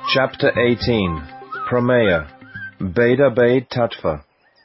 Chapter 18. Prameya. Beda Bade Tattva.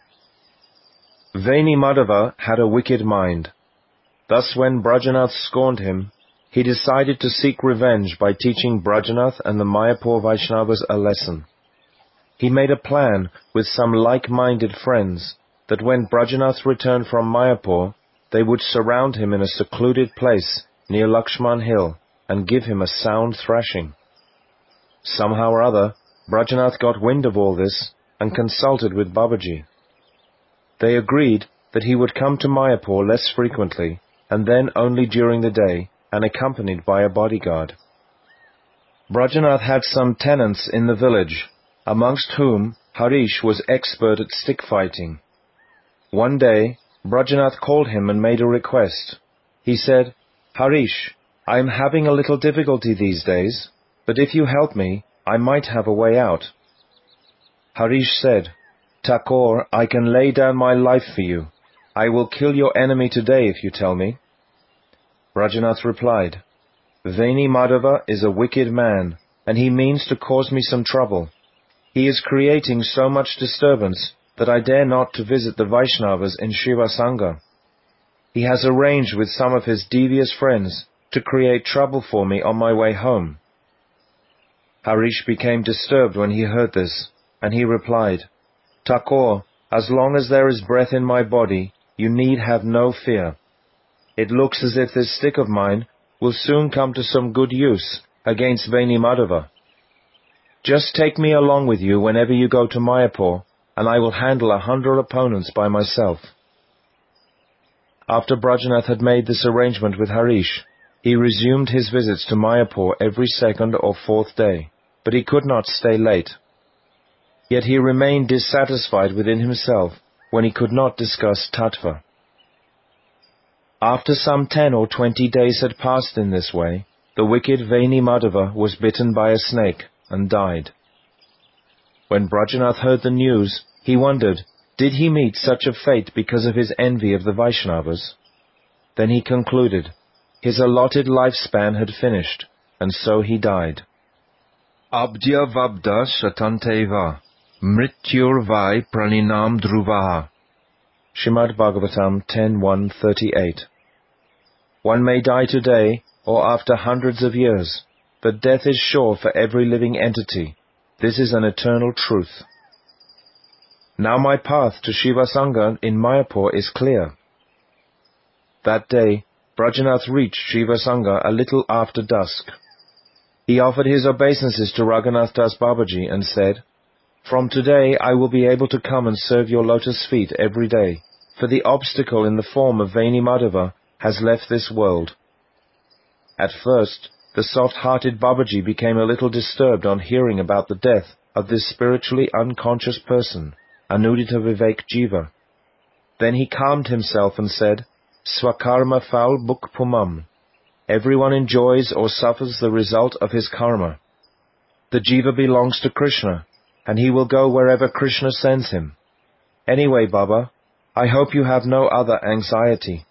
Vaini Madhava had a wicked mind. Thus when Brajanath scorned him, he decided to seek revenge by teaching Brajanath and the Mayapur Vaishnavas a lesson. He made a plan with some like-minded friends that when Brajanath returned from Mayapur, they would surround him in a secluded place near Lakshman Hill and give him a sound thrashing. Somehow or other, Brajanath got wind of all this and consulted with Babaji. They agreed that he would come to Mayapur less frequently and then only during the day and accompanied by a bodyguard. Brajanath had some tenants in the village, amongst whom Harish was expert at stick fighting. One day, Brajanath called him and made a request. He said, "Harish, I am having a little difficulty these days, but if you help me, I might have a way out." Harish said, "Thakur, I can lay down my life for you. I will kill your enemy today if you tell me." Brajanath replied, "Vaini Madhava is a wicked man, and he means to cause me some trouble. He is creating so much disturbance that I dare not to visit the Vaishnavas in Shiva Sangha. He has arranged with some of his devious friends to create trouble for me on my way home." Harish became disturbed when he heard this, and he replied, "Thakur, as long as there is breath in my body, you need have no fear. It looks as if this stick of mine will soon come to some good use against Vaini Madhava. Just take me along with you whenever you go to Mayapur, and I will handle 100 opponents by myself." After Brajanath had made this arrangement with Harish, he resumed his visits to Mayapur every second or fourth day, but he could not stay late. Yet he remained dissatisfied within himself when he could not discuss tattva. After some 10 or 20 days had passed in this way, the wicked Vaini Madhava was bitten by a snake and died. When Brajanath heard the news, he wondered, did he meet such a fate because of his envy of the Vaishnavas? Then he concluded, his allotted lifespan had finished, and so he died. Abdya Vabda Shatanteva Mrityur Vai Praninam Dhruvaha. Srimad Bhagavatam 10.1.38. One may die today or after hundreds of years, but death is sure for every living entity. This is an eternal truth. Now my path to Shiva Sangha in Mayapur is clear. That day, Brajanath reached Shiva Sangha a little after dusk. He offered his obeisances to Raghunath Das Babaji and said, "From today I will be able to come and serve your lotus feet every day, for the obstacle in the form of Vaini Madhava has left this world." At first, the soft-hearted Babaji became a little disturbed on hearing about the death of this spiritually unconscious person, Anudita Vivek Jiva. Then he calmed himself and said, "Swakarma Phal Buk Pumam. Everyone enjoys or suffers the result of his karma. The Jiva belongs to Krishna, and he will go wherever Krishna sends him. Anyway, Baba, I hope you have no other anxiety."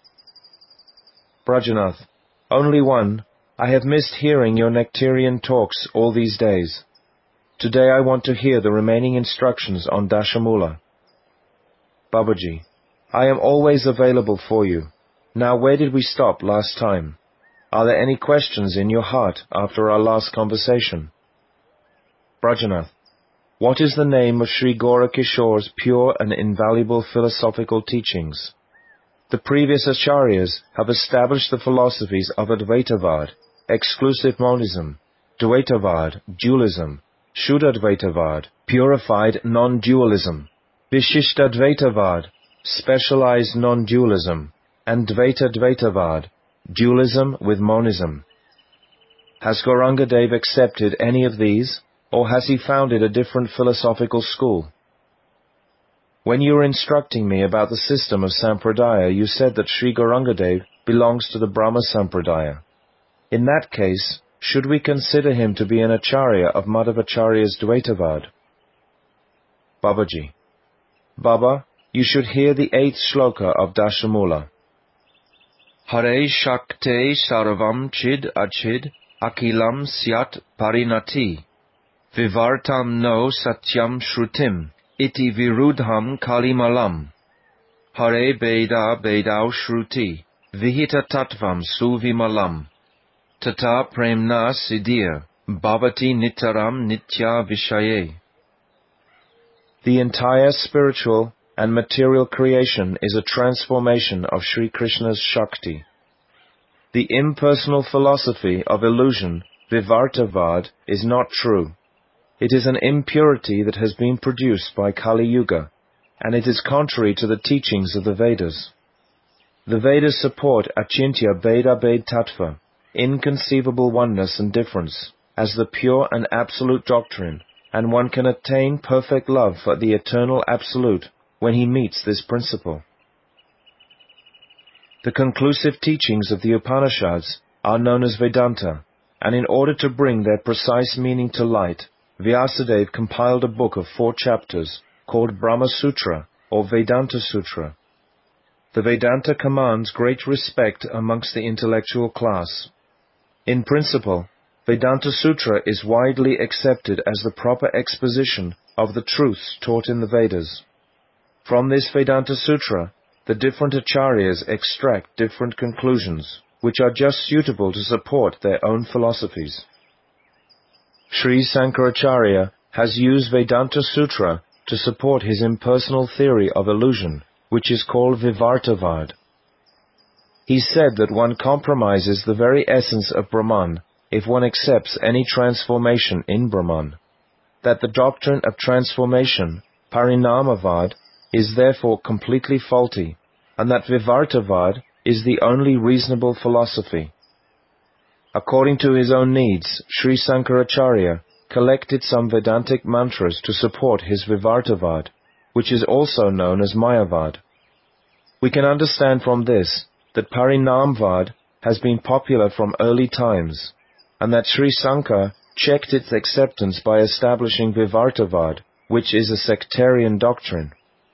Brajanath, only one. I have missed hearing your nectarian talks all these days. Today I want to hear the remaining instructions on Dashamula. Babaji, I am always available for you. Now where did we stop last time? Are there any questions in your heart after our last conversation? Brajanath, what is the name of Sri Gaurakishore's pure and invaluable philosophical teachings? The previous acharyas have established the philosophies of Advaitavad, exclusive monism, Dvaitavad, dualism, Shuddhadvaitavad, purified non-dualism, Vishishtadvaitavad, specialized non-dualism, and Dvaitadvaitavad, dualism with monism. Has Gauranga Dev accepted any of these, or has he founded a different philosophical school? When you were instructing me about the system of Sampradaya, you said that Sri Gauranga Dev belongs to the Brahma Sampradaya. In that case, should we consider him to be an acharya of Madhavacharya's Dvaitavad? Babaji, Baba, you should hear the 8th shloka of Dashamula. Hare Shakte Sarvam Chid Achid Akilam Syat Parinati. Vivartam no satyam shrutim, iti virudham kalimalam. Hare Beda Bedau Shruti, Vihita Tattvam Suvimalam. Tata Premna Siddhir, Bhavati Nitaram Nitya Vishaye. The entire spiritual and material creation is a transformation of Sri Krishna's Shakti. The impersonal philosophy of illusion, Vivartavad, is not true. It is an impurity that has been produced by Kali Yuga, and it is contrary to the teachings of the Vedas. The Vedas support Achintya Beda Bed Tattva, inconceivable oneness and difference, as the pure and absolute doctrine, and one can attain perfect love for the eternal Absolute when he meets this principle. The conclusive teachings of the Upanishads are known as Vedanta, and in order to bring their precise meaning to light, Vyasadeva compiled a book of 4 chapters called Brahma Sutra or Vedanta Sutra. The Vedanta commands great respect amongst the intellectual class. In principle, Vedanta Sutra is widely accepted as the proper exposition of the truths taught in the Vedas. From this Vedanta Sutra, the different acharyas extract different conclusions, which are just suitable to support their own philosophies. Sri Sankaracharya has used Vedanta Sutra to support his impersonal theory of illusion, which is called Vivartavad. He said that one compromises the very essence of Brahman if one accepts any transformation in Brahman, that the doctrine of transformation, Parinamavad, is therefore completely faulty, and that Vivartavad is the only reasonable philosophy. According to his own needs, Sri Sankaracharya collected some Vedantic mantras to support his Vivartavad, which is also known as Mayavad. We can understand from this that Parinamvad has been popular from early times, and that Sri Sankar checked its acceptance by establishing Vivartavad, which is a sectarian doctrine.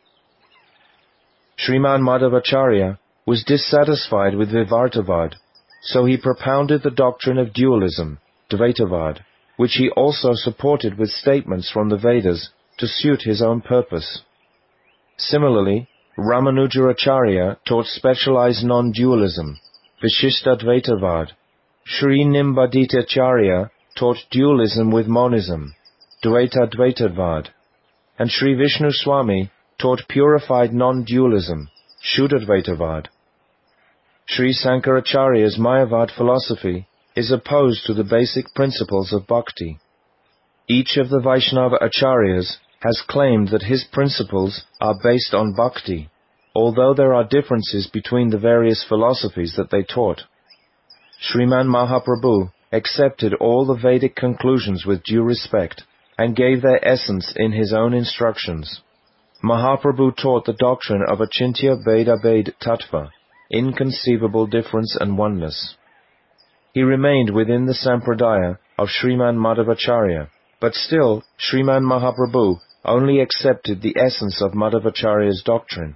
Sriman Madhavacharya was dissatisfied with Vivartavad, so he propounded the doctrine of dualism, Dvaitavad, which he also supported with statements from the Vedas to suit his own purpose. Similarly, Ramanujacharya taught specialized non-dualism, Vishishtadvaitavad. Sri Nimbaditacharya taught dualism with monism, Dvaitadvaitavad, and Sri Vishnu Swami taught purified non-dualism, Shuddhadvaitavad. Sri Sankaracharya's Mayavad philosophy is opposed to the basic principles of bhakti. Each of the Vaishnava acharyas has claimed that his principles are based on bhakti, although there are differences between the various philosophies that they taught. Sriman Mahaprabhu accepted all the Vedic conclusions with due respect and gave their essence in his own instructions. Mahaprabhu taught the doctrine of Achintya Beda Bed Tattva, inconceivable difference and oneness. He remained within the sampradaya of Sriman Madhavacharya, but still Sriman Mahaprabhu only accepted the essence of Madhavacharya's doctrine.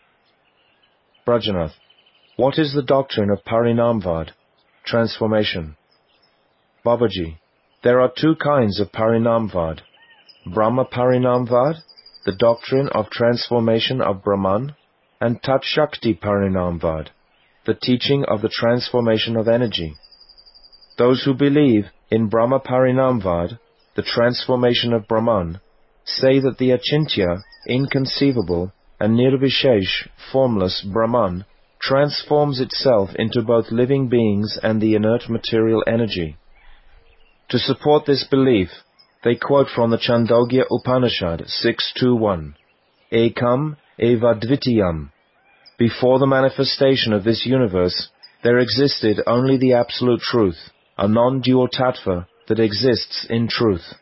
Brajanath, what is the doctrine of Parinamvad, transformation? Babaji, there are 2 kinds of Parinamvad, Brahma Parinamvad, the doctrine of transformation of Brahman, and Tat Shakti Parinamvad, the teaching of the transformation of energy. Those who believe in Brahma Parinamvad, the transformation of Brahman, say that the Achintya, inconceivable, and Nirvishesh, formless Brahman transforms itself into both living beings and the inert material energy. To support this belief, they quote from the Chandogya Upanishad 6.2.1, Ekam eva dvitiyam. Before the manifestation of this universe, there existed only the Absolute Truth, a non-dual tattva that exists in truth.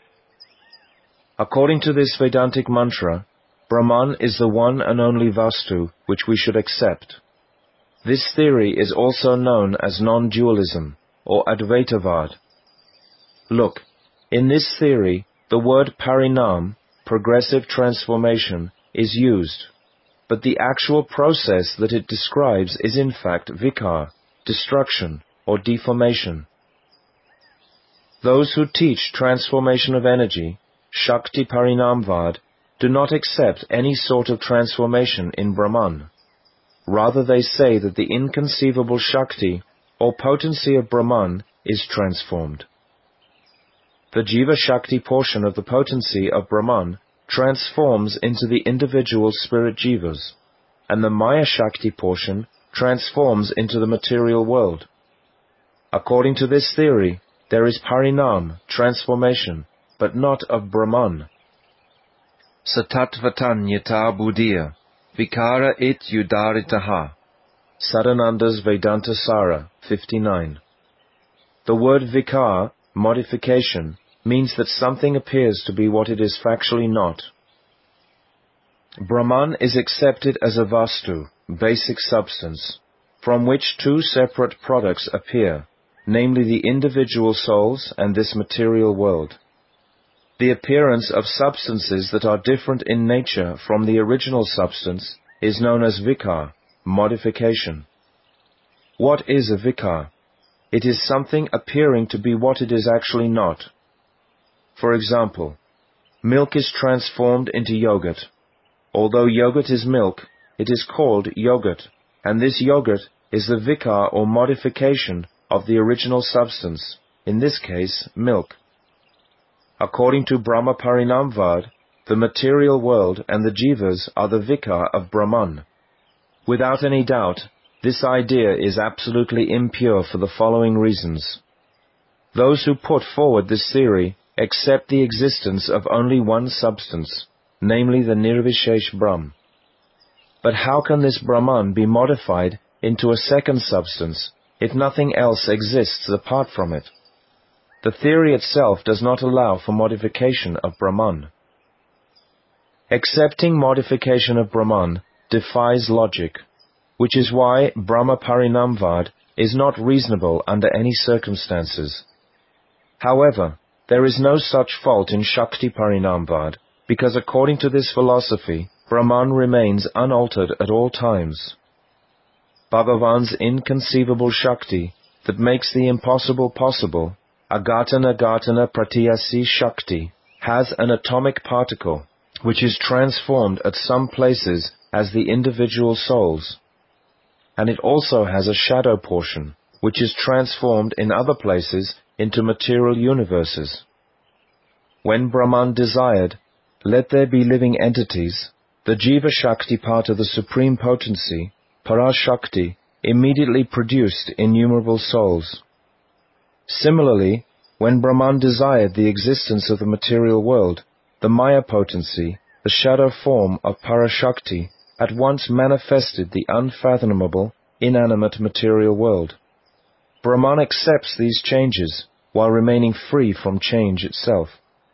According to this Vedantic mantra, Brahman is the one and only Vastu which we should accept. This theory is also known as non-dualism, or Advaitavad. Look, in this theory, the word parinam, progressive transformation, is used, but the actual process that it describes is in fact vikar, destruction, or deformation. Those who teach transformation of energy, Shakti Parinamvad, do not accept any sort of transformation in Brahman. Rather, they say that the inconceivable Shakti, or potency of Brahman, is transformed. The Jiva Shakti portion of the potency of Brahman transforms into the individual spirit Jivas, and the Maya Shakti portion transforms into the material world. According to this theory, there is Parinam, transformation, but not of Brahman. Satatvatanyata buddhya, vikara it udaritaha. Sadananda's Vedanta Sara, 59. The word vikar, modification, means that something appears to be what it is factually not. Brahman is accepted as a vastu, basic substance, from which two separate products appear, namely the individual souls and this material world. The appearance of substances that are different in nature from the original substance is known as vikar, modification. What is a vikar? It is something appearing to be what it is actually not. For example, milk is transformed into yogurt. Although yogurt is milk, it is called yogurt, and this yogurt is the vikar or modification of the original substance, in this case, milk. According to Brahma Parinamvad, the material world and the jivas are the vikar of Brahman. Without any doubt, this idea is absolutely impure for the following reasons. Those who put forward this theory accept the existence of only one substance, namely the Nirvishesh Brahm. But how can this Brahman be modified into a second substance if nothing else exists apart from it? The theory itself does not allow for modification of Brahman. Accepting modification of Brahman defies logic, which is why Brahma Parinamvad is not reasonable under any circumstances. However, there is no such fault in Shakti Parinamvad, because according to this philosophy, Brahman remains unaltered at all times. Bhagavan's inconceivable Shakti that makes the impossible possible, Agatana Gatana Pratyasi Shakti, has an atomic particle, which is transformed at some places as the individual souls. And it also has a shadow portion, which is transformed in other places into material universes. When Brahman desired, "Let there be living entities," the Jiva Shakti part of the supreme potency, Parashakti, immediately produced innumerable souls. Similarly, when Brahman desired the existence of the material world, the Maya potency, the shadow form of Parashakti, at once manifested the unfathomable, inanimate material world. Brahman accepts these changes while remaining free from change itself.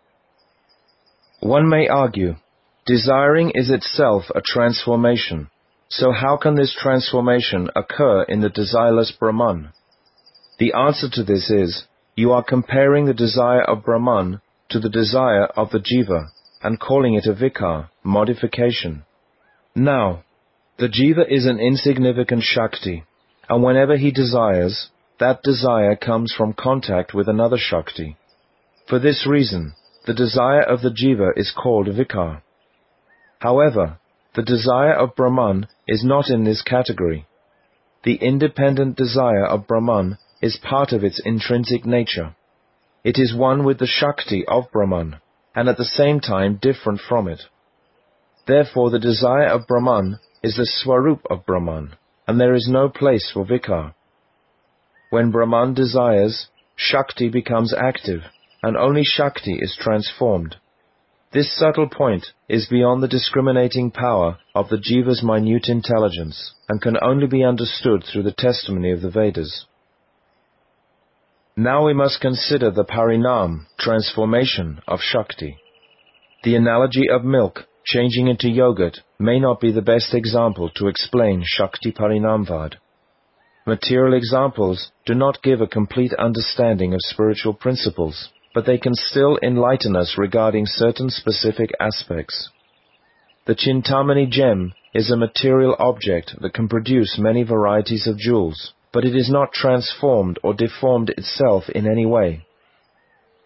One may argue, desiring is itself a transformation, so how can this transformation occur in the desireless Brahman? The answer to this is, you are comparing the desire of Brahman to the desire of the Jiva, and calling it a vikar, modification. Now, the Jiva is an insignificant Shakti, and whenever he desires, that desire comes from contact with another Shakti. For this reason, the desire of the Jiva is called vikar. However, the desire of Brahman is not in this category. The independent desire of Brahman is part of its intrinsic nature. It is one with the Shakti of Brahman, and at the same time different from it. Therefore the desire of Brahman is the Swarup of Brahman, and there is no place for vikar. When Brahman desires, Shakti becomes active, and only Shakti is transformed. This subtle point is beyond the discriminating power of the Jiva's minute intelligence, and can only be understood through the testimony of the Vedas. Now we must consider the Parinam, transformation of Shakti. The analogy of milk changing into yogurt may not be the best example to explain Shakti Parinamvad. Material examples do not give a complete understanding of spiritual principles, but they can still enlighten us regarding certain specific aspects. The Chintamani gem is a material object that can produce many varieties of jewels, but it is not transformed or deformed itself in any way.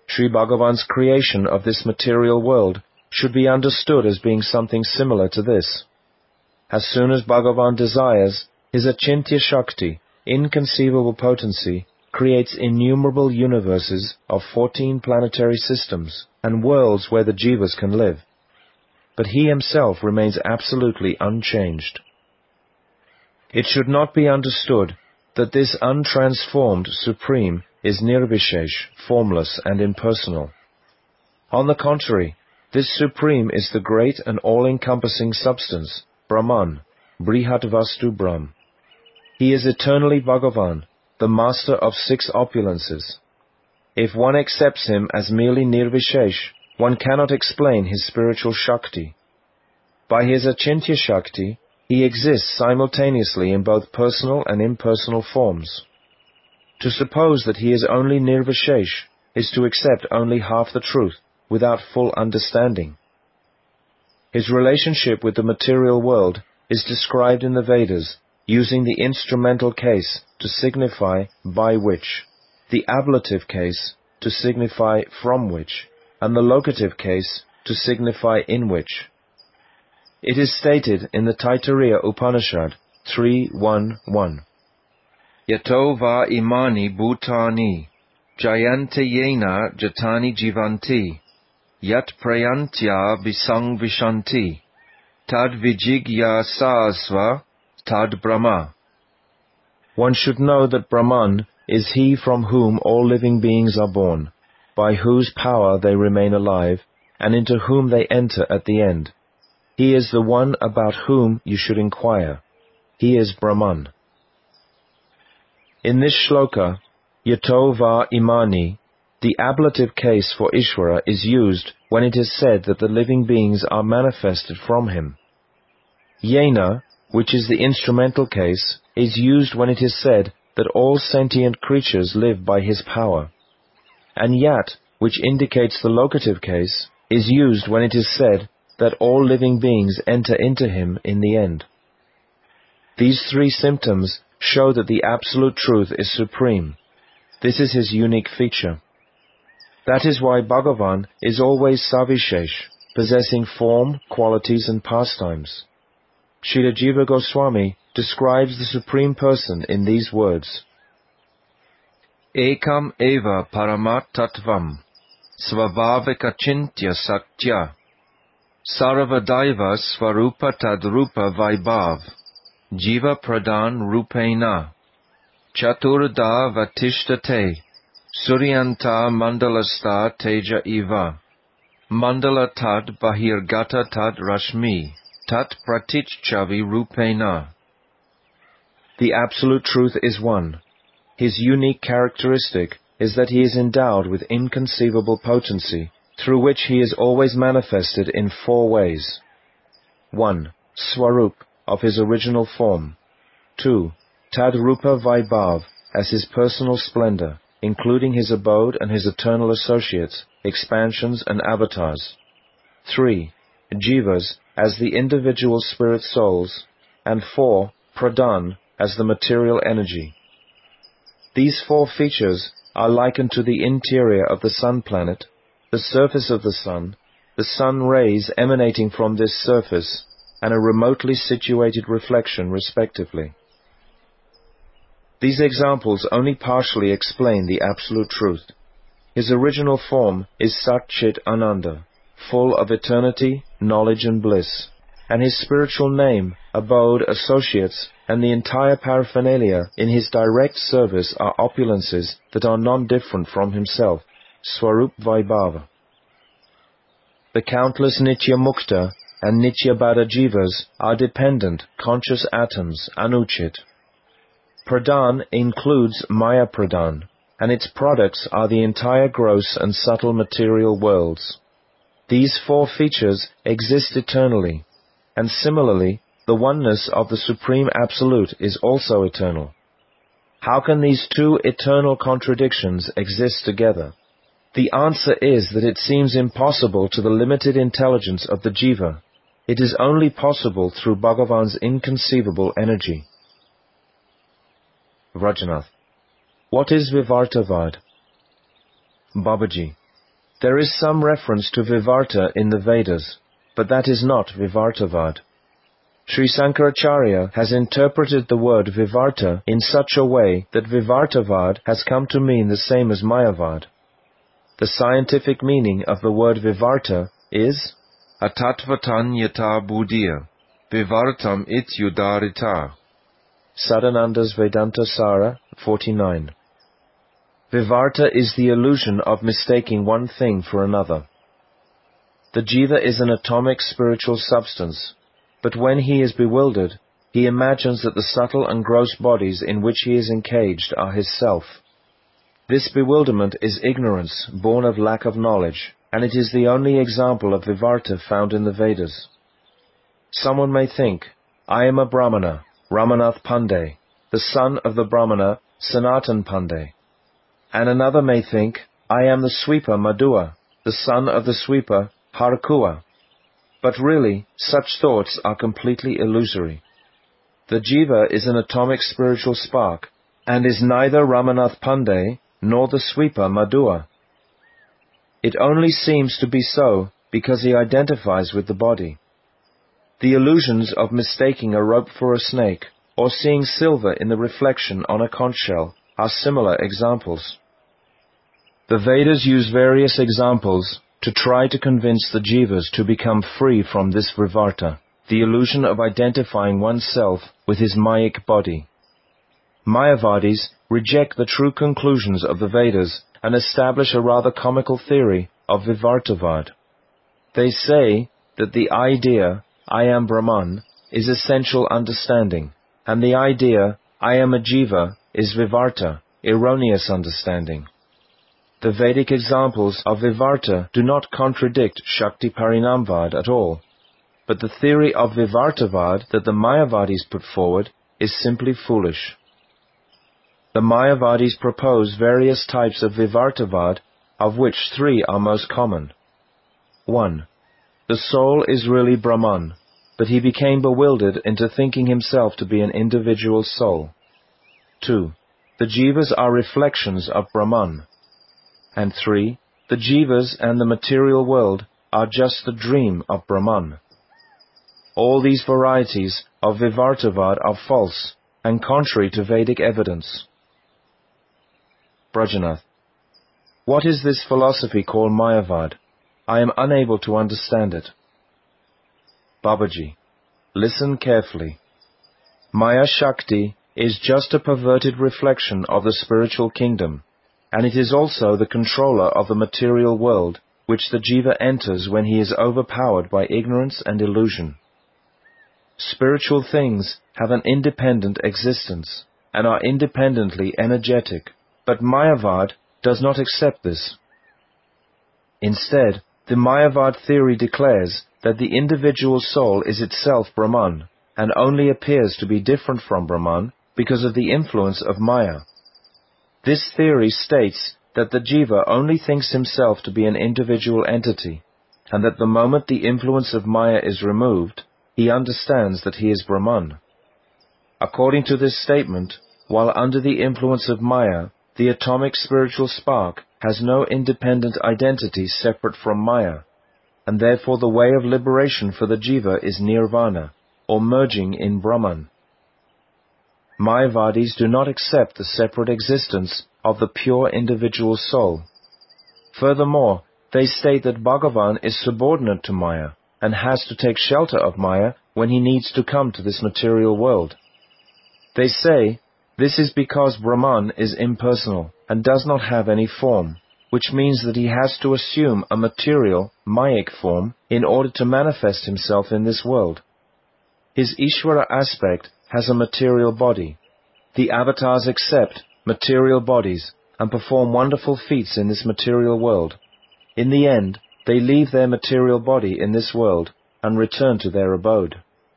Sri Bhagavan's creation of this material world should be understood as being something similar to this. As soon as Bhagavan desires, his Achintya Shakti, inconceivable potency, creates innumerable universes of 14 planetary systems and worlds where the jivas can live. But he himself remains absolutely unchanged. It should not be understood that this untransformed Supreme is nirvishesh, formless and impersonal. On the contrary, this Supreme is the great and all-encompassing substance, Brahman, Brihat Vastu Brahm. He is eternally Bhagavan, the master of 6 opulences. If one accepts him as merely nirvishesh, one cannot explain his spiritual Shakti. By his Achintya Shakti, he exists simultaneously in both personal and impersonal forms. To suppose that he is only nirvishesh is to accept only half the truth, without full understanding. His relationship with the material world is described in the Vedas, using the instrumental case to signify by which, the ablative case to signify from which, and the locative case to signify in which. It is stated in the Taittiriya Upanishad 3.1.1. Yato va imani bhutani, jayante yena jatani jivanti, yat prayantya visang vishanti, tad vijigya sasva tad Brahma. One should know that Brahman is he from whom all living beings are born, by whose power they remain alive, and into whom they enter at the end. He is the one about whom you should inquire. He is Brahman. In this shloka, Yato va imani, the ablative case for Ishvara is used when it is said that the living beings are manifested from him. Yena, which is the instrumental case, is used when it is said that all sentient creatures live by his power. And yat, which indicates the locative case, is used when it is said that all living beings enter into him in the end. These 3 symptoms show that the Absolute Truth is supreme. This is his unique feature. That is why Bhagavan is always Savishesh, possessing form, qualities and pastimes. Srila Jiva Goswami describes the Supreme Person in these words. Ekam eva paramat tattvam, svabhavika chintya saktya, sarvadaiva svarupa tadrupa vaibhav, jiva pradhan rupena, chaturda vatishtate, suryanta mandalasta teja eva, mandala tad bahirgata tad rashmi, tat pratichchavi rupena. The Absolute Truth is one. His unique characteristic is that he is endowed with inconceivable potency, through which he is always manifested in 4 ways. 1. Swarup, of his original form. 2. Tadrupa Vaibhav, as his personal splendor, including his abode and his eternal associates, expansions and avatars. 3. Jivas, as the individual spirit souls. And 4. Pradhan, as the material energy. These 4 features are likened to the interior of the sun planet, the surface of the sun rays emanating from this surface, and a remotely situated reflection respectively. These examples only partially explain the Absolute Truth. His original form is Sat Chit Ananda, full of eternity, knowledge and bliss, and his spiritual name, abode, associates, and the entire paraphernalia in his direct service are opulences that are non-different from himself, Swarup Vaibhava. The countless Nitya Mukta and Nitya Baddha Jivas are dependent, conscious atoms, Anuchit. Pradhan includes Maya Pradhan, and its products are the entire gross and subtle material worlds. These 4 features exist eternally, and similarly, the oneness of the Supreme Absolute is also eternal. How can these 2 eternal contradictions exist together? The answer is that it seems impossible to the limited intelligence of the jiva. It is only possible through Bhagavan's inconceivable energy. Vrajanath. What is Vivartavad? Babaji. There is some reference to Vivarta in the Vedas, but that is not Vivartavad. Sri Sankaracharya has interpreted the word Vivarta in such a way that Vivartavad has come to mean the same as Mayavad. The scientific meaning of the word Vivarta is Atatvatan yata buddhya, vivartam ityudarita. Sadananda's Vedanta Sara 49. Vivarta is the illusion of mistaking one thing for another. The jiva is an atomic spiritual substance, but when he is bewildered, he imagines that the subtle and gross bodies in which he is encaged are his self. This bewilderment is ignorance born of lack of knowledge, and it is the only example of Vivarta found in the Vedas. Someone may think, I am a Brahmana, Ramanath Pandey, the son of the Brahmana Sanatan Pandey. And another may think, I am the sweeper Madhua, the son of the sweeper Harkua. But really, such thoughts are completely illusory. The jiva is an atomic spiritual spark, and is neither Ramanath Pandey nor the sweeper Madhua. It only seems to be so because he identifies with the body. The illusions of mistaking a rope for a snake, or seeing silver in the reflection on a conch shell, are similar examples. The Vedas use various examples to try to convince the jivas to become free from this Vivarta, the illusion of identifying oneself with his Mayic body. Mayavadis reject the true conclusions of the Vedas and establish a rather comical theory of Vivartavad. They say that the idea, I am Brahman, is essential understanding, and the idea, I am a jiva, is Vivarta, erroneous understanding. The Vedic examples of Vivarta do not contradict Shakti Parinamvad at all, but the theory of Vivartavad that the Mayavadis put forward is simply foolish. The Mayavadis propose various types of Vivartavad, of which three are most common. 1. The soul is really Brahman, but he became bewildered into thinking himself to be an individual soul. 2. The jivas are reflections of Brahman. And 3. The jivas and the material world are just the dream of Brahman. All these varieties of Vivartavad are false and contrary to Vedic evidence. Brajanath. What is this philosophy called Mayavad? I am unable to understand it. Babaji. Listen carefully. Maya Shakti is just a perverted reflection of the spiritual kingdom, and it is also the controller of the material world, which the jiva enters when he is overpowered by ignorance and illusion. Spiritual things have an independent existence, and are independently energetic, but Mayavad does not accept this. Instead, the Mayavad theory declares that the individual soul is itself Brahman, and only appears to be different from Brahman because of the influence of Maya. This theory states that the jiva only thinks himself to be an individual entity, and that the moment the influence of Maya is removed, he understands that he is Brahman. According to this statement, while under the influence of Maya, the atomic spiritual spark has no independent identity separate from Maya, and therefore the way of liberation for the jiva is nirvana, or merging in Brahman. Mayavadis do not accept the separate existence of the pure individual soul. Furthermore, they state that Bhagavan is subordinate to Maya, and has to take shelter of Maya when he needs to come to this material world. They say, this is because Brahman is impersonal and does not have any form, which means that he has to assume a material, Mayic form in order to manifest himself in this world. His Ishvara aspect has a material body. The avatars accept material bodies and perform wonderful feats in this material world. In the end, they leave their material body in this world and return to their abode.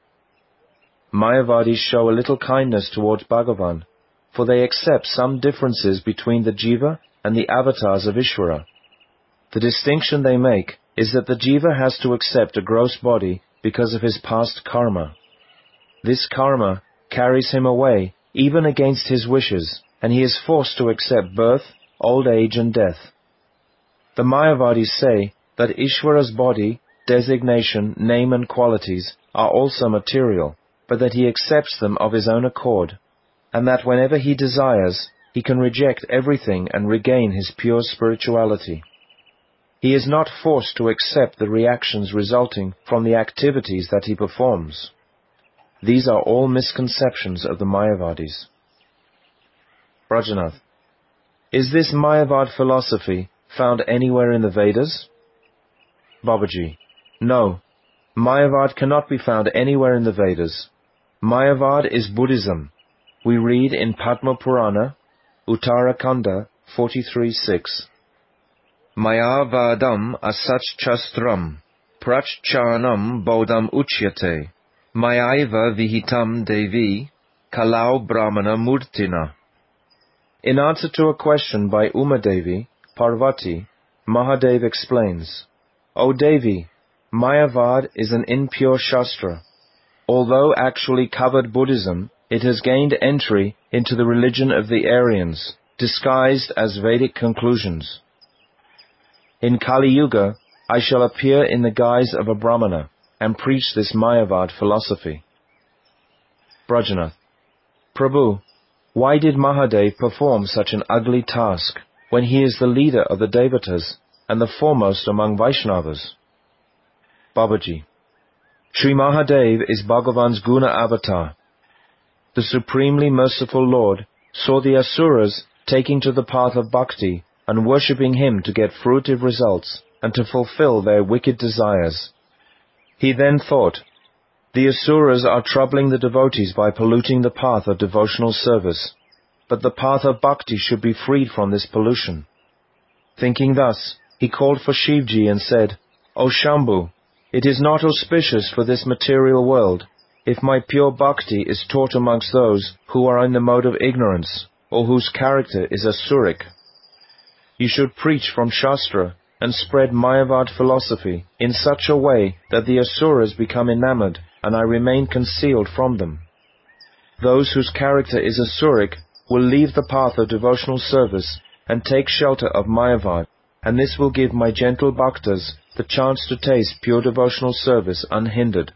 Mayavadis show a little kindness towards Bhagavan, for they accept some differences between the jiva and the avatars of Ishvara. The distinction they make is that the jiva has to accept a gross body because of his past karma. This karma carries him away even against his wishes, and he is forced to accept birth, old age and death. The Mayavadis say that Ishvara's body, designation, name and qualities are also material, but that he accepts them of his own accord, and that whenever he desires, he can reject everything and regain his pure spirituality. He is not forced to accept the reactions resulting from the activities that he performs. These are all misconceptions of the Mayavadis. Brajanath: is this Mayavad philosophy found anywhere in the Vedas? Babaji: no, Mayavad cannot be found anywhere in the Vedas. Mayavad is Buddhism. We read in Padma Purana, Uttarakanda 43:6. Mayavadam asachastram prachchanam bodham uchyate mayaiva vihitam devi kalau brahmana murtina. In answer to a question by Umadevi, Parvati, Mahadev explains, O Devi, Mayavad is an impure Shastra. Although actually covered Buddhism, it has gained entry into the religion of the Aryans, disguised as Vedic conclusions. In Kali Yuga, I shall appear in the guise of a Brahmana and preach this Mayavad philosophy. Brajanath: Prabhu, why did Mahadev perform such an ugly task when he is the leader of the Devatas and the foremost among Vaishnavas? Babaji: Sri Mahadev is Bhagavan's Guna avatar. The Supremely Merciful Lord saw the Asuras taking to the path of bhakti and worshipping him to get fruitive results and to fulfill their wicked desires. He then thought, the Asuras are troubling the devotees by polluting the path of devotional service, but the path of bhakti should be freed from this pollution. Thinking thus, he called for Shivji and said, O Shambhu, it is not auspicious for this material world if my pure bhakti is taught amongst those who are in the mode of ignorance, or whose character is asuric. You should preach from Shastra and spread Mayavad philosophy in such a way that the Asuras become enamored and I remain concealed from them. Those whose character is asuric will leave the path of devotional service and take shelter of Mayavad, and this will give my gentle bhaktas the chance to taste pure devotional service unhindered.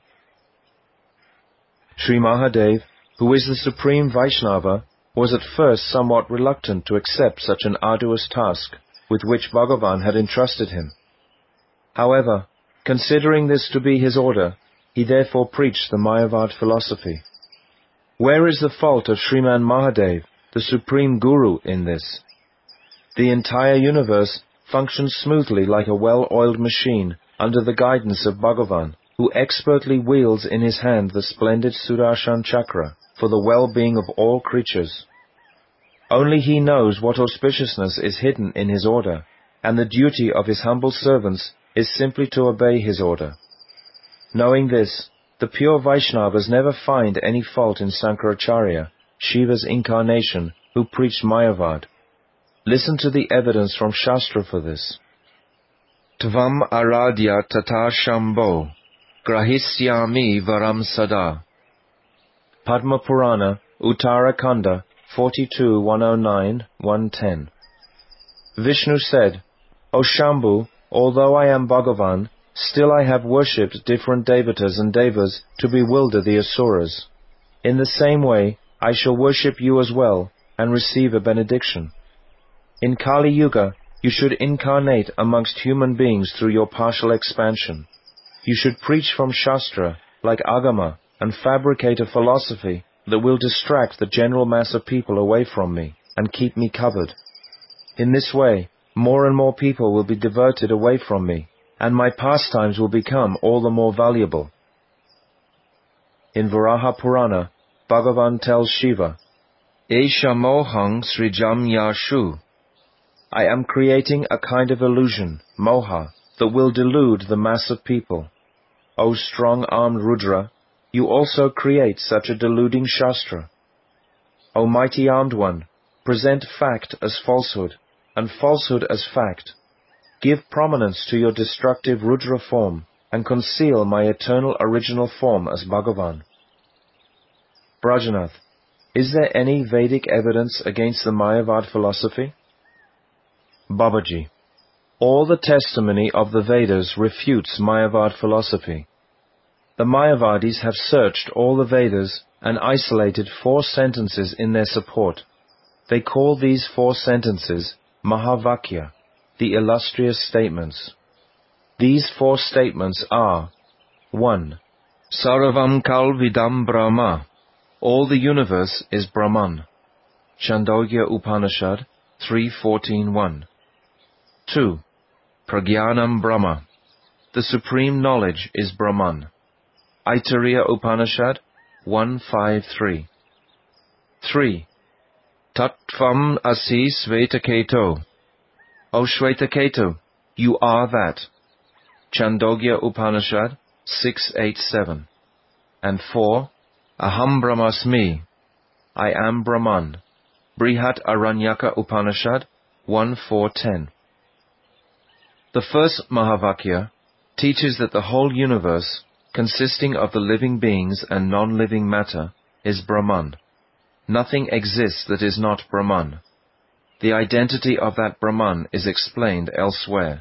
Sri Mahadev, who is the supreme Vaishnava, was at first somewhat reluctant to accept such an arduous task with which Bhagavan had entrusted him. However, considering this to be his order, he therefore preached the Mayavad philosophy. Where is the fault of Sriman Mahadev, the supreme Guru, in this? The entire universe functions smoothly like a well-oiled machine under the guidance of Bhagavan, who expertly wields in his hand the splendid Sudarshan Chakra for the well-being of all creatures. Only he knows what auspiciousness is hidden in his order, and the duty of his humble servants is simply to obey his order. Knowing this, the pure Vaishnavas never find any fault in Sankaracharya, Shiva's incarnation, who preached Mayavad. Listen to the evidence from Shastra for this. Tvam aradhya tata shambho grahisyami varam sada. Padma Purana, Uttarakanda 42:109-110. Vishnu said, O Shambhu, although I am Bhagavan, still I have worshipped different devatas and devas to bewilder the Asuras. In the same way, I shall worship you as well and receive a benediction. In Kali Yuga, you should incarnate amongst human beings through your partial expansion. You should preach from Shastra, like Agama, and fabricate a philosophy that will distract the general mass of people away from me and keep me covered. In this way, more and more people will be diverted away from me, and my pastimes will become all the more valuable. In Varaha Purana, Bhagavan tells Shiva, Esha mohang srijam yashu. I am creating a kind of illusion, moha, that will delude the mass of people. O strong-armed Rudra, you also create such a deluding Shastra. O mighty armed one, present fact as falsehood, and falsehood as fact. Give prominence to your destructive Rudra form, and conceal my eternal original form as Bhagavan. Brajanath, is there any Vedic evidence against the Mayavad philosophy? Babaji, All the testimony of the Vedas refutes Mayavad philosophy. The Mayavadis have searched all the Vedas and isolated 4 sentences in their support. They call these 4 sentences Mahavakya, the illustrious statements. These 4 statements are: 1. Sarvam Kalvidam Brahma. All the universe is Brahman. Chandogya Upanishad 3.14.1. 2. Pragyanam Brahma. The supreme knowledge is Brahman. Aitareya Upanishad 1.5.3. 3. Tattvam Asi Svetaketo. O Shvetaketu, you are that. Chandogya Upanishad 6.8.7. And 4. Aham Brahmasmi. I am Brahman. Brihat Aranyaka Upanishad 1.4.10. The first Mahavakya teaches that the whole universe, consisting of the living beings and non-living matter, is Brahman. Nothing exists that is not Brahman. The identity of that Brahman is explained elsewhere.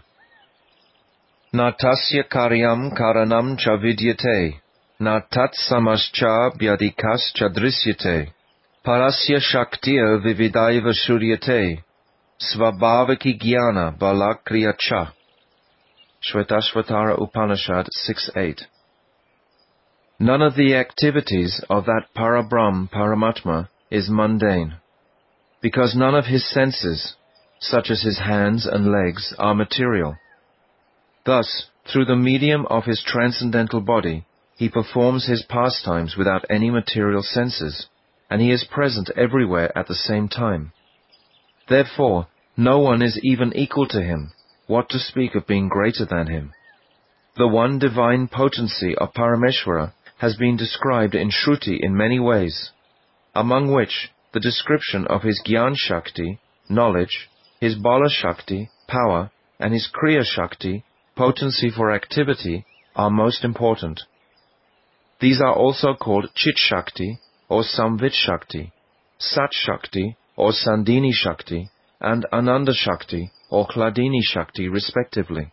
Na tasya karyam karanam cha vidyate, na tat samascha vyadikas cha drisyate, parasya shaktir vividaiva shuryate, svabhavaki jnana balakriya cha. Shvetashvatara Upanishad 6.8. None of the activities of that Parabrahm Paramatma is mundane, because none of his senses, such as his hands and legs, are material. Thus, through the medium of his transcendental body, he performs his pastimes without any material senses, and he is present everywhere at the same time. Therefore, no one is even equal to him, what to speak of being greater than him. The one divine potency of Parameshvara has been described in Shruti in many ways, among which the description of his Gyan Shakti, knowledge, his Bala Shakti, power, and his Kriya Shakti, potency for activity, are most important. These are also called Chit Shakti or Samvit Shakti, Sat Shakti or Sandini Shakti, and Ananda Shakti or Hladini Shakti respectively.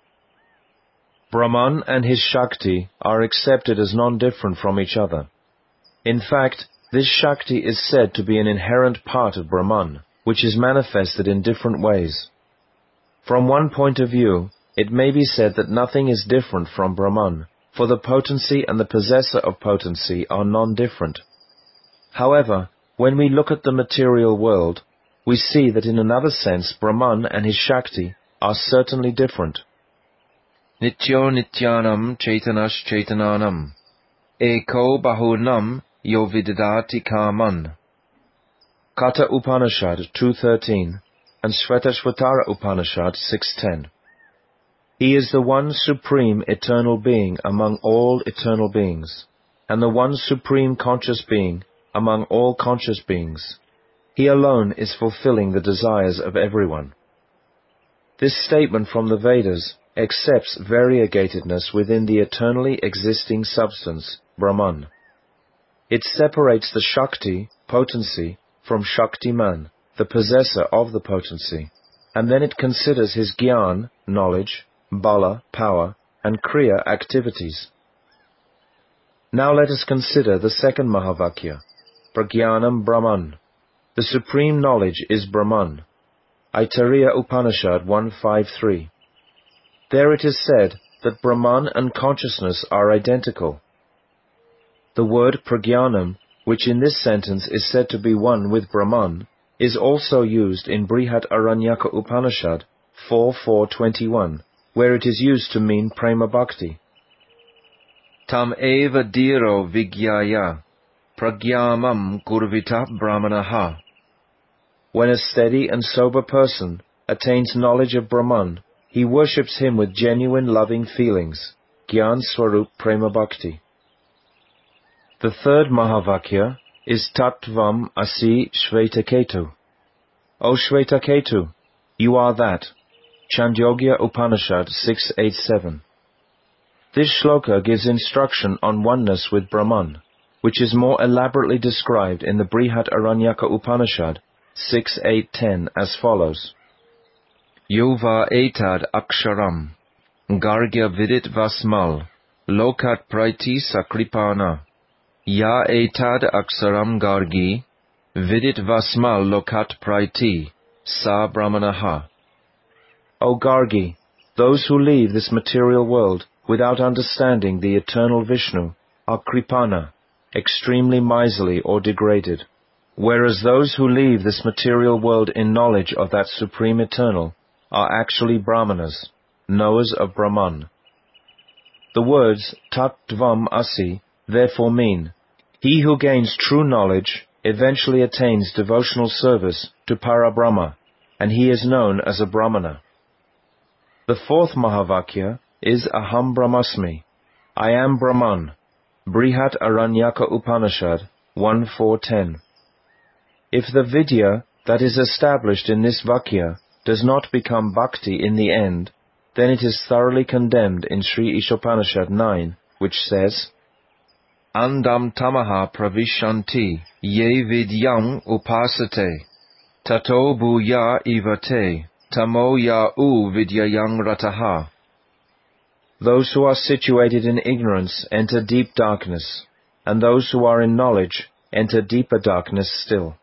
Brahman and his Shakti are accepted as non-different from each other. In fact, this Shakti is said to be an inherent part of Brahman, which is manifested in different ways. From one point of view, it may be said that nothing is different from Brahman, for the potency and the possessor of potency are non-different. However, when we look at the material world, we see that in another sense Brahman and his Shakti are certainly different. Nityo Nityanam Chaitanas Chaitananam, Eko Bahunam Yo Vidadati Kaman. Katha Upanishad 2.13 and Shvetashvatara Upanishad 6.10. He is the one supreme eternal being among all eternal beings, and the one supreme conscious being among all conscious beings. He alone is fulfilling the desires of everyone. This statement from the Vedas accepts variegatedness within the eternally existing substance, Brahman. It separates the Shakti, potency, from Shaktiman, the possessor of the potency, and then it considers his Gyan, knowledge, Bala, power, and Kriya, activities. Now let us consider the second Mahavakya, Pragyanam Brahman. The supreme knowledge is Brahman. Aitareya Upanishad 1.5.3. There it is said that Brahman and consciousness are identical. The word Pragyanam, which in this sentence is said to be one with Brahman, is also used in Brihat Aranyaka Upanishad 4.4.21, where it is used to mean Prema Bhakti. Tam eva diro vigyaya, pragyamam kurvita brahmanaha. When a steady and sober person attains knowledge of Brahman, he worships him with genuine loving feelings, Gyan Swarup Prema Bhakti. The third Mahavakya is Tattvam Asi Shvetaketu. O Shvetaketu, you are that. Chandogya Upanishad 6.8.7. This shloka gives instruction on oneness with Brahman, which is more elaborately described in the Brihat Aranyaka Upanishad 6.8.10 as follows. Yova etad aksharam, gargya vidit vasmal, lokat praiti sakripana. Ya etad aksaram gargi, vidit vasmal lokat praiti, sa brahmanaha. O Gargi, those who leave this material world without understanding the eternal Vishnu are kripana, extremely miserly or degraded, whereas those who leave this material world in knowledge of that Supreme Eternal are actually brahmanas, knowers of Brahman. The words Tat Tvam Asi therefore mean, he who gains true knowledge eventually attains devotional service to Parabrahma, and he is known as a Brahmana. The fourth Mahavakya is Aham Brahmasmi, I am Brahman, Brihat Aranyaka Upanishad 1.4.10. If the Vidya that is established in this Vakya does not become Bhakti in the end, then it is thoroughly condemned in Sri Ishopanishad 9, which says, Andam tamaha pravishanti, ye vidyam upasate, tato bhuya ivate, tamo ya u vidyayang rataha. Those who are situated in ignorance enter deep darkness, and those who are in knowledge enter deeper darkness still.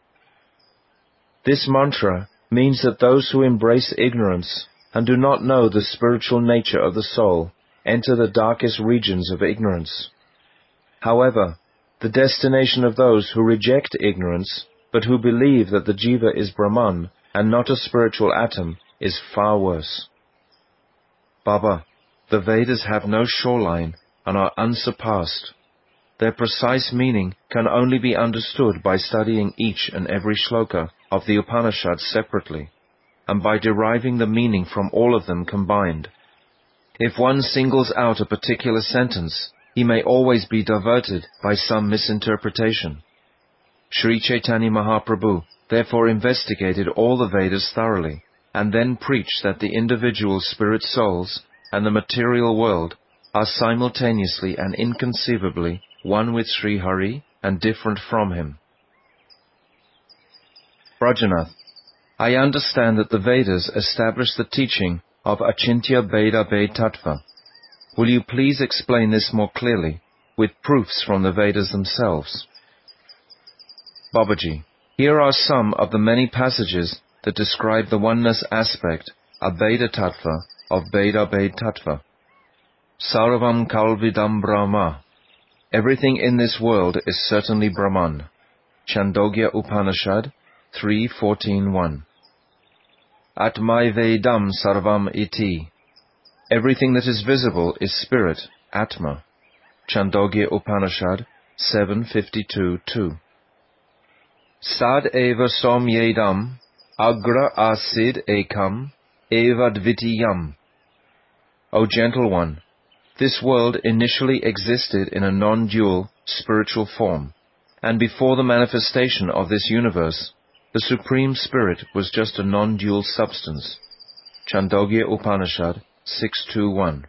This mantra means that those who embrace ignorance and do not know the spiritual nature of the soul enter the darkest regions of ignorance. However, the destination of those who reject ignorance, but who believe that the jiva is Brahman and not a spiritual atom, is far worse. Baba, the Vedas have no shoreline and are unsurpassed. Their precise meaning can only be understood by studying each and every shloka of the Upanishads separately, and by deriving the meaning from all of them combined. If one singles out a particular sentence, he may always be diverted by some misinterpretation. Sri Chaitanya Mahaprabhu therefore investigated all the Vedas thoroughly, and then preached that the individual spirit souls and the material world are simultaneously and inconceivably one with Sri Hari and different from him. Brajanath, I understand that the Vedas establish the teaching of Achintya Bheda Bhed Tattva. Will you please explain this more clearly, with proofs from the Vedas themselves? Babaji, here are some of the many passages that describe the oneness aspect, Abheda Tattva, of Bheda Bhed Tattva. Sarvam Kalvidam Brahma. Everything in this world is certainly Brahman. Chandogya Upanishad 3.14.1. Atmai Vedam Sarvam Iti. Everything that is visible is spirit, Atma. Chandogya Upanishad 7.52.2. Sad eva somyedam, agra asid ekam, eva dvitiyam. O gentle one, this world initially existed in a non-dual spiritual form, and before the manifestation of this universe, the Supreme Spirit was just a non-dual substance. Chandogya Upanishad 6.2.1.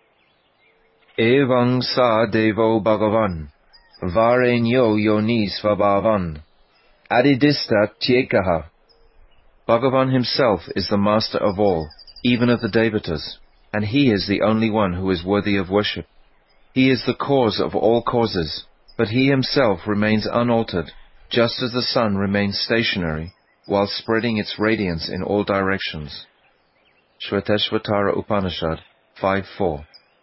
Evang sa devo bhagavan, varenyo yoni svabhavan, adidista tyekaha. Bhagavan himself is the master of all, even of the Devatas, and he is the only one who is worthy of worship. He is the cause of all causes, but he himself remains unaltered, just as the sun remains stationary, while spreading its radiance in all directions. Shvetashvatara Upanishad 5.4.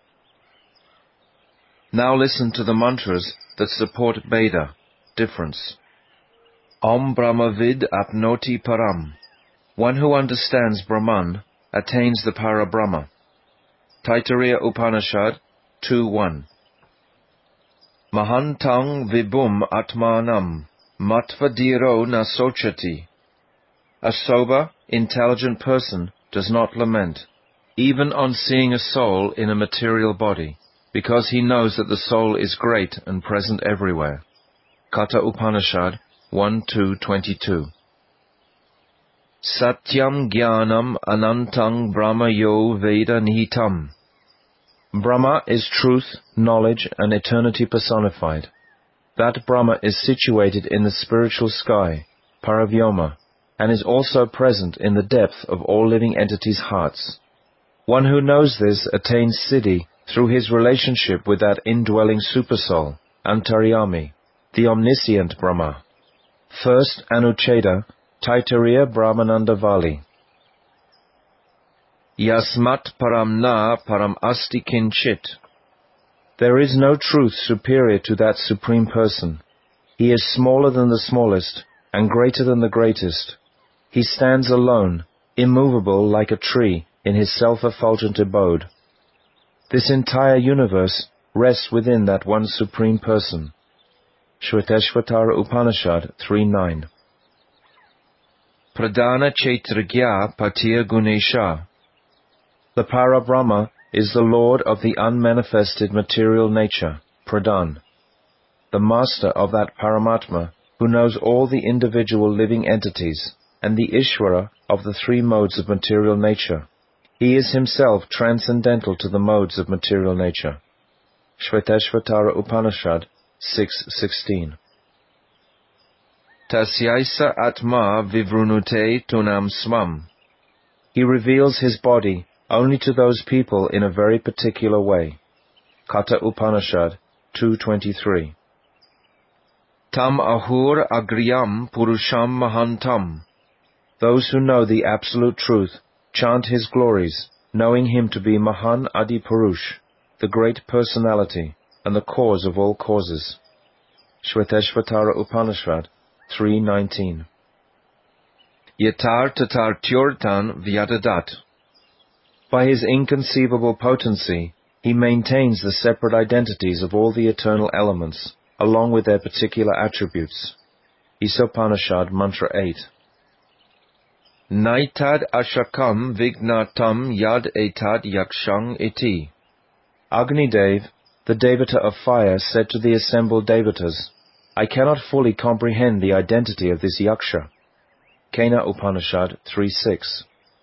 Now listen to the mantras that support Bheda, difference. Om Brahmavid apnoti param. One who understands Brahman attains the Parabrahma. Taittiriya Upanishad 2.1. Mahantang vibhum atmanam matvadiro na sochati. A sober, intelligent person does not lament, even on seeing a soul in a material body, because he knows that the soul is great and present everywhere. Katha Upanishad 1.2.22. Satyam Jnanam Anantang Brahma Yo Veda Nihitam. Brahma is truth, knowledge, and eternity personified. That Brahma is situated in the spiritual sky, Paravyoma, and is also present in the depth of all living entities' hearts. One who knows this attains Siddhi through his relationship with that indwelling supersoul, Antaryami, the omniscient Brahma. First Anucheda, Taittiriya Brahmananda Vali. Yasmat param na param asti kinchit. There is no truth superior to that Supreme Person. He is smaller than the smallest, and greater than the greatest. He stands alone, immovable like a tree, in his self-effulgent abode. This entire universe rests within that one Supreme Person. Shvetashvatara Upanishad 3.9. Pradana Chaitragya Patir Gunesha. The Parabrahma is the Lord of the unmanifested material nature, Pradhan, the master of that Paramatma who knows all the individual living entities, and the Ishvara of the three modes of material nature. He is himself transcendental to the modes of material nature. Shvetashvatara Upanishad 6.16. Tasyaisa Atma Vivrunute Tunam Smam. He reveals his body only to those people in a very particular way. Katha Upanishad 2.23. Tam Ahur Agriyam Purusham Mahantam. Those who know the absolute truth chant his glories, knowing him to be Mahan Adi Purush, the great personality and the cause of all causes. Shvetashvatara Upanishad 3.19. Yatar Tatar Tyortan Vyadadat. By his inconceivable potency, he maintains the separate identities of all the eternal elements, along with their particular attributes. Isopanishad Mantra 8. Naitad Ashakam Vignatam Yad Etad Yakshang Iti. Agnidev, the Devata of fire, said to the assembled Devatas, I cannot fully comprehend the identity of this Yaksha. Kena Upanishad 3.6.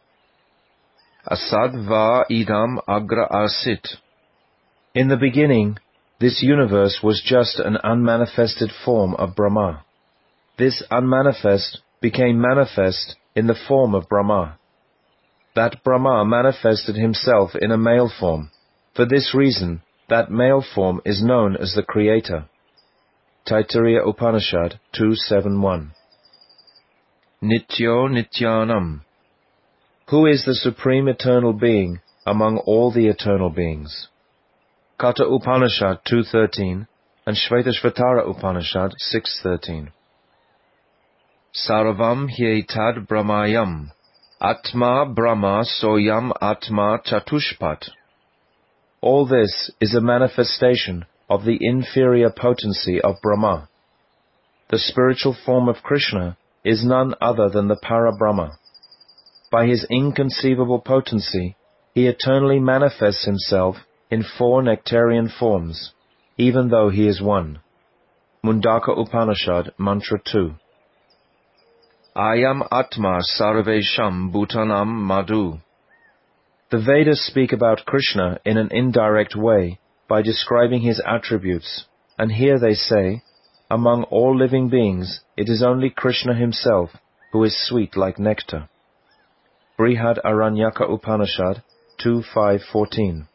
Asadva idam agra asit. In the beginning, this universe was just an unmanifested form of Brahma. This unmanifest became manifest in the form of Brahma. That Brahma manifested himself in a male form. For this reason, that male form is known as the Creator. Taittiriya Upanishad 2.7.1. Nityo Nityanam. Who is the Supreme Eternal Being among all the eternal beings? Katha Upanishad 2.13 and Shvetashvatara Upanishad 6.13. Sarvam Hyetad Brahmayam. Atma Brahma Soyam Atma Chatushpat. All this is a manifestation of the inferior potency of Brahma. The spiritual form of Krishna is none other than the Parabrahma. By his inconceivable potency, he eternally manifests himself in four nectarian forms, even though he is one. Mundaka Upanishad Mantra 2. Ayam Atma Sarvesham Bhutanam Madhu. The Vedas speak about Krishna in an indirect way by describing his attributes, and here they say, among all living beings, it is only Krishna himself who is sweet like nectar. Brihad Aranyaka Upanishad 2.5.14.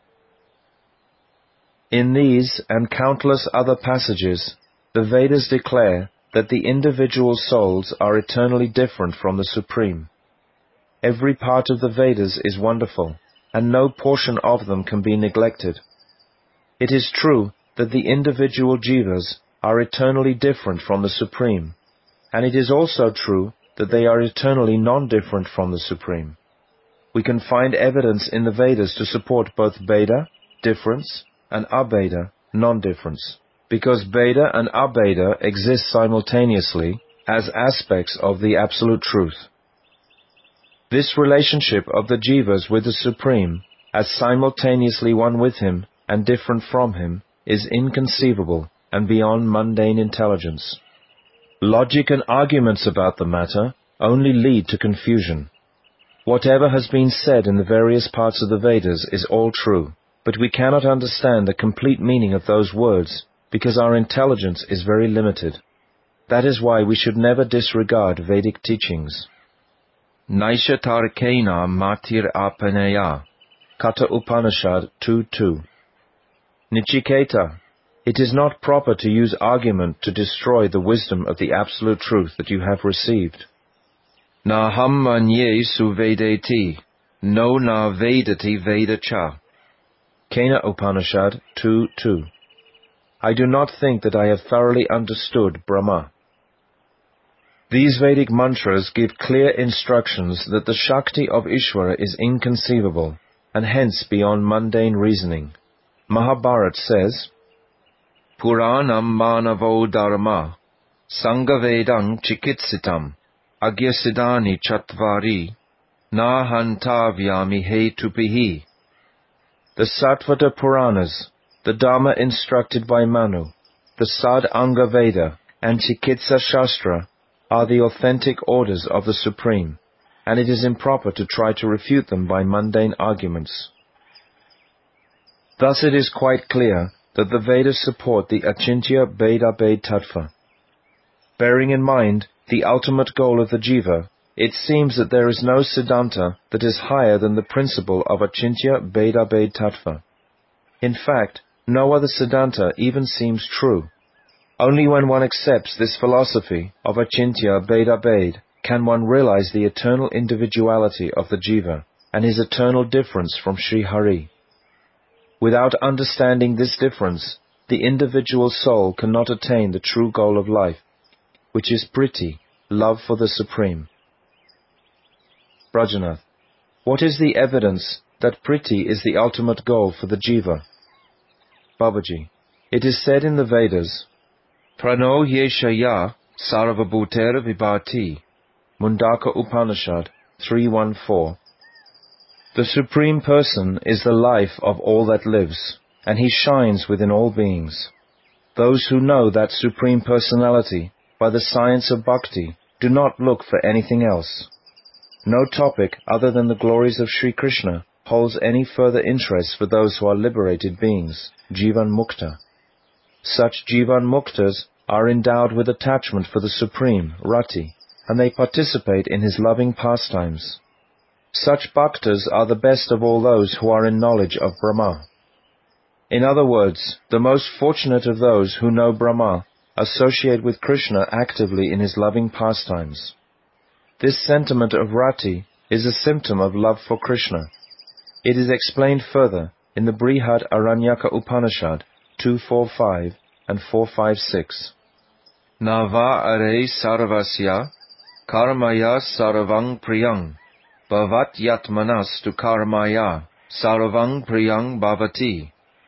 In these and countless other passages, the Vedas declare that the individual souls are eternally different from the Supreme. Every part of the Vedas is wonderful, and no portion of them can be neglected. It is true that the individual jivas are eternally different from the Supreme, and it is also true that they are eternally non-different from the Supreme. We can find evidence in the Vedas to support both Bheda, difference, and Abheda, non-difference, because Bheda and Abheda exist simultaneously as aspects of the Absolute Truth. This relationship of the jivas with the Supreme, as simultaneously one with him and different from him, is inconceivable and beyond mundane intelligence. Logic and arguments about the matter only lead to confusion. Whatever has been said in the various parts of the Vedas is all true, but we cannot understand the complete meaning of those words because our intelligence is very limited. That is why we should never disregard Vedic teachings. Naisha Tarkena Matir Apanaya. Katha Upanishad 2:2. Nichiketa, it is not proper to use argument to destroy the wisdom of the absolute truth that you have received. Naham manye suvedeti, no na vedati vedacha. Kena Upanishad 2:2. I do not think that I have thoroughly understood Brahma. These Vedic mantras give clear instructions that the Shakti of Ishvara is inconceivable, and hence beyond mundane reasoning. Mahabharata says, Puranam manavo dharma, sangavedang chikitsitam, agyasidani chatvari, nahantavyami hetupihi. The Satvata Puranas, the Dharma instructed by Manu, the Sad Anga Veda, and Chikitsa Shastra are the authentic orders of the Supreme, and it is improper to try to refute them by mundane arguments. Thus it is quite clear that the Vedas support the Achintya Bheda-Bhed Tattva. Bearing in mind the ultimate goal of the Jiva, it seems that there is no Siddhanta that is higher than the principle of Achintya Bheda-Bhed Tattva. In fact, no other Siddhanta even seems true. Only when one accepts this philosophy of Achintya Bheda-Bhed can one realize the eternal individuality of the Jiva and his eternal difference from Sri Hari. Without understanding this difference, the individual soul cannot attain the true goal of life, which is priti, love for the Supreme. Brajanath, what is the evidence that priti is the ultimate goal for the Jiva? Babaji, it is said in the Vedas, Prano yeshaya sarvabhutera vibhati. Mundaka Upanishad 3.1.4. The Supreme Person is the life of all that lives, and He shines within all beings. Those who know that Supreme Personality by the science of bhakti do not look for anything else. No topic other than the glories of Sri Krishna holds any further interest for those who are liberated beings, Jivan Mukta. Such Jivan Muktas are endowed with attachment for the Supreme, Rati, and they participate in His loving pastimes. Such bhaktas are the best of all those who are in knowledge of Brahma. In other words, the most fortunate of those who know Brahma associate with Krishna actively in His loving pastimes. This sentiment of Rati is a symptom of love for Krishna. It is explained further in the Brihad Aranyaka Upanishad 2.4.5 and 4.5.6. Nava are sarvasya, karmaya sarvang priyang, bhavat yatmanastu karmaya, sarvang priyang bhavati.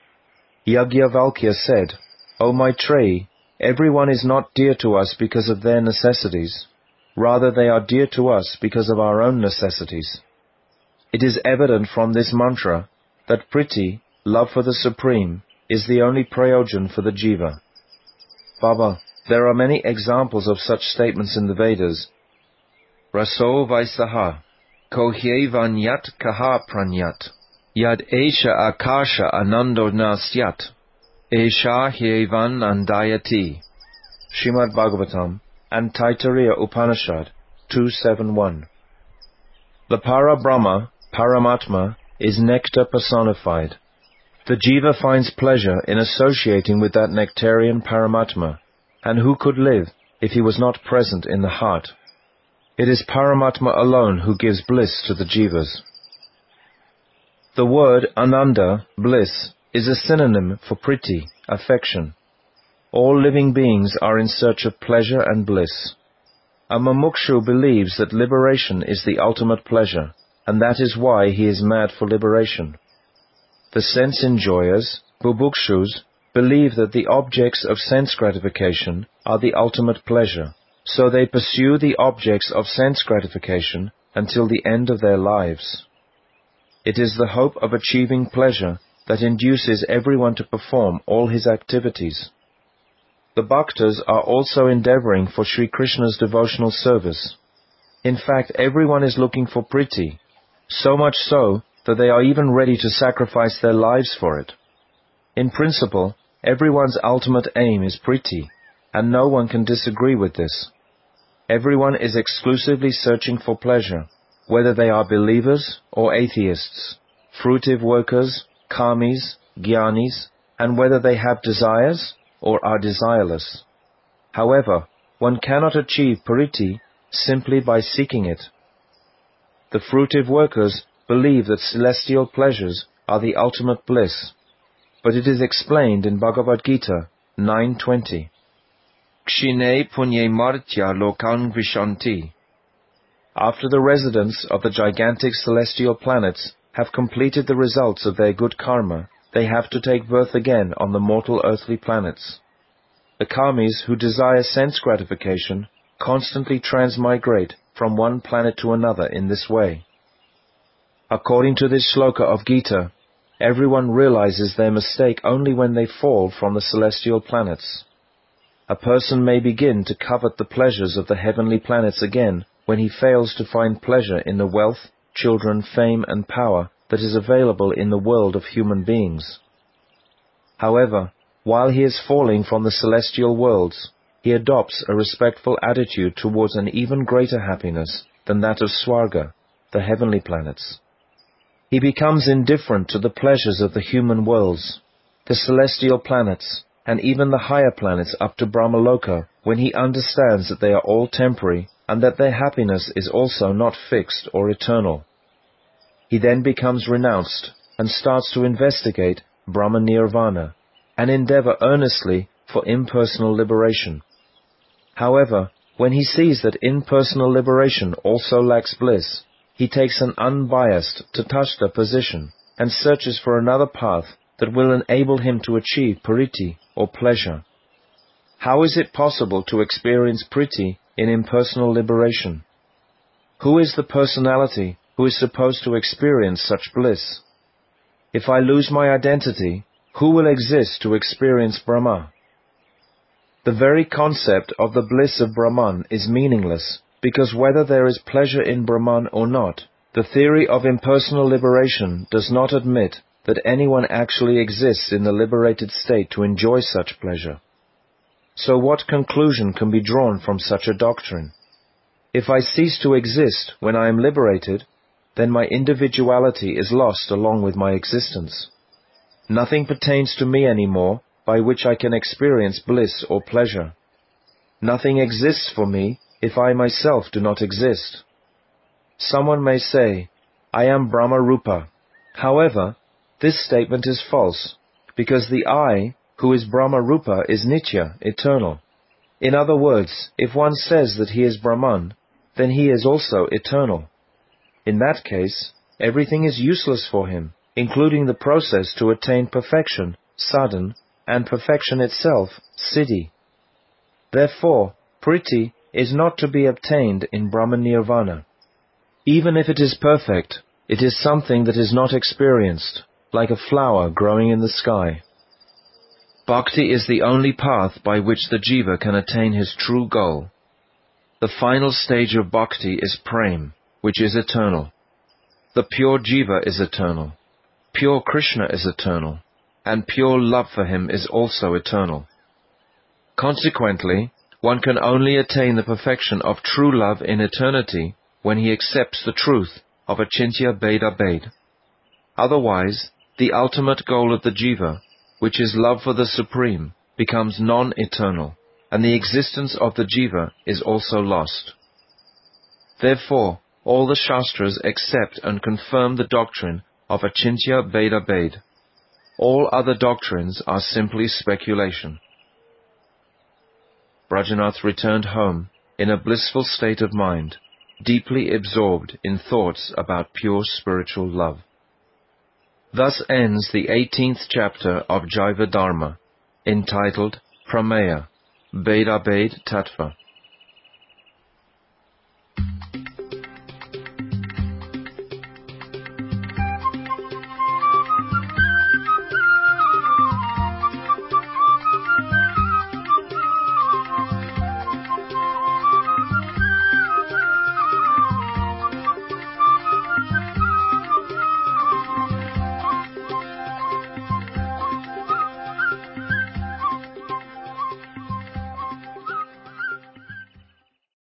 Yajnavalkya said, O Maitreyi, everyone is not dear to us because of their necessities. Rather, they are dear to us because of our own necessities. It is evident from this mantra that priti, love for the Supreme, is the only prayojan for the Jiva. Baba, there are many examples of such statements in the Vedas. Raso vaisaha, kohye vanyat kaha pranyat, yad esha akasha anando nasyat, esha hyevan andayati. Srimad Bhagavatam and Taittiriya Upanishad 2.7.1. The Para-Brahma, Paramatma, is nectar personified. The Jiva finds pleasure in associating with that nectarian Paramatma, and who could live if he was not present in the heart? It is Paramatma alone who gives bliss to the Jivas. The word Ananda, bliss, is a synonym for priti, affection. All living beings are in search of pleasure and bliss. A mumukshu believes that liberation is the ultimate pleasure, and that is why he is mad for liberation. The sense enjoyers, bubukshus, believe that the objects of sense gratification are the ultimate pleasure, so they pursue the objects of sense gratification until the end of their lives. It is the hope of achieving pleasure that induces everyone to perform all his activities. The bhaktas are also endeavoring for Sri Krishna's devotional service. In fact, everyone is looking for priti, so much so that they are even ready to sacrifice their lives for it. In principle, everyone's ultimate aim is priti, and no one can disagree with this. Everyone is exclusively searching for pleasure, whether they are believers or atheists, fruitive workers, karmis, jnanis, and whether they have desires or are desireless. However, one cannot achieve pariti simply by seeking it. The fruitive workers believe that celestial pleasures are the ultimate bliss, but it is explained in Bhagavad Gita 9:20. Kshine punye martya lokan vishanti. After the residents of the gigantic celestial planets have completed the results of their good karma, they have to take birth again on the mortal earthly planets. The karmis who desire sense gratification constantly transmigrate from one planet to another in this way. According to this shloka of Gita, everyone realizes their mistake only when they fall from the celestial planets. A person may begin to covet the pleasures of the heavenly planets again when he fails to find pleasure in the wealth, children, fame, and power that is available in the world of human beings. However, while he is falling from the celestial worlds, he adopts a respectful attitude towards an even greater happiness than that of Swarga, the heavenly planets. He becomes indifferent to the pleasures of the human worlds, the celestial planets, and even the higher planets up to Brahmaloka, when he understands that they are all temporary and that their happiness is also not fixed or eternal. He then becomes renounced and starts to investigate Brahma Nirvana and endeavor earnestly for impersonal liberation. However, when he sees that impersonal liberation also lacks bliss, he takes an unbiased Tatastha position and searches for another path that will enable him to achieve pariti, or pleasure. How is it possible to experience priti in impersonal liberation? Who is the personality who is supposed to experience such bliss? If I lose my identity, who will exist to experience Brahma? The very concept of the bliss of Brahman is meaningless, because whether there is pleasure in Brahman or not, the theory of impersonal liberation does not admit that anyone actually exists in the liberated state to enjoy such pleasure. So what conclusion can be drawn from such a doctrine? If I cease to exist when I am liberated, then my individuality is lost along with my existence. Nothing pertains to me anymore by which I can experience bliss or pleasure. Nothing exists for me if I myself do not exist. Someone may say, I am Brahma Rupa. However, this statement is false, because the I, who is Brahma Rupa, is Nitya, eternal. In other words, if one says that he is Brahman, then he is also eternal. In that case, everything is useless for him, including the process to attain perfection, sadhan, and perfection itself, siddhi. Therefore, priti is not to be obtained in Brahma Nirvana. Even if it is perfect, it is something that is not experienced, like a flower growing in the sky. Bhakti is the only path by which the jiva can attain his true goal. The final stage of bhakti is prem, which is eternal. The pure jiva is eternal. Pure Krishna is eternal, and pure love for him is also eternal. Consequently, one can only attain the perfection of true love in eternity when he accepts the truth of Achintya Bheda Bhed. Otherwise, the ultimate goal of the jiva, which is love for the Supreme, becomes non-eternal, and the existence of the jiva is also lost. Therefore, all the Shastras accept and confirm the doctrine of Achintya Bheda Bhed. All other doctrines are simply speculation. Brajanath returned home in a blissful state of mind, deeply absorbed in thoughts about pure spiritual love. Thus ends the 18th chapter of Jaiva Dharma, entitled Prameya, Bheda Bhed Tattva.